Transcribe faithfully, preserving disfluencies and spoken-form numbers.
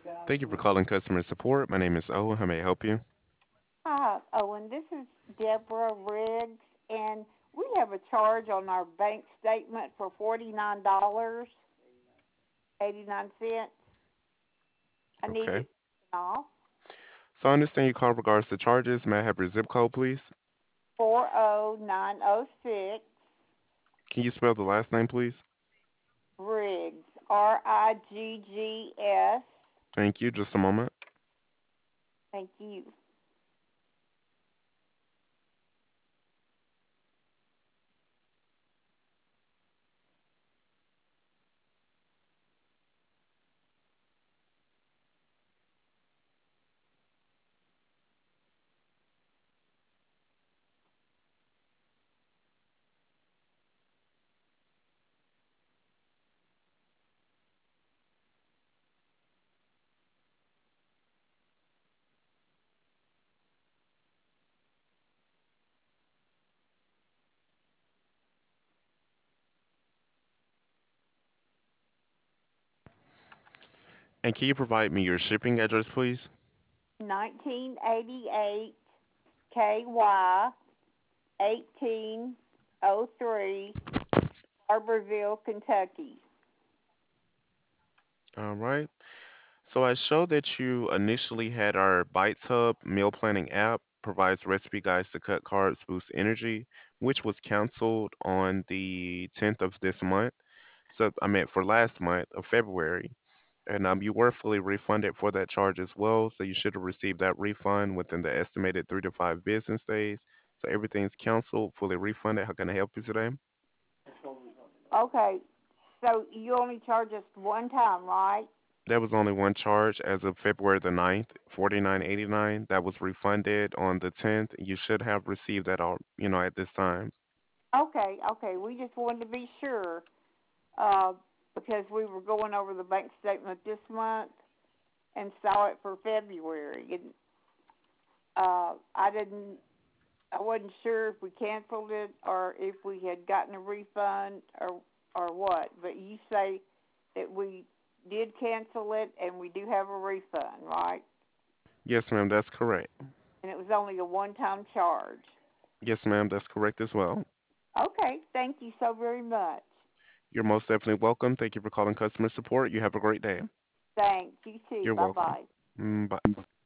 Thank you for calling customer support. My name is Owen. How may I help you? Hi, Owen. This is Deborah Riggs, and we have a charge on our bank statement for forty-nine dollars eighty-nine cents. I need Okay. it off. So I understand you called regards to charges. May I have your zip code, please? four oh nine oh six Can you spell the last name, please? Riggs, R I G G S. Thank you. Just a moment. Thank you. And can you provide me your shipping address, please? nineteen eighty-eight K Y eighteen oh three Barberville, Kentucky. All right. So I show that you initially had our Bites Hub meal planning app provides recipe guides to cut carbs, boost energy, which was canceled on the tenth of this month. So I meant for last month of February. And um, you were fully refunded for that charge as well. So you should have received that refund within the estimated three to five business days. So everything's canceled, fully refunded. How can I help you today? Okay, so you only charge us one time, right? There was only one charge as of February the ninth, forty-nine eighty-nine. That was refunded on the tenth. You should have received that all, you know, at this time. Okay, okay. We just wanted to be sure uh, because we were going over the bank statement this month and saw it for February, and uh, I didn't. I wasn't sure if we canceled it or if we had gotten a refund or or what. But you say that we did cancel it and we do have a refund, right? Yes, ma'am, that's correct. And it was only a one-time charge. Yes, ma'am, that's correct as well. Okay, thank you so very much. You're most definitely welcome. Thank you for calling customer support. You have a great day. Thanks. You too. You're Bye welcome. bye. Mm, bye.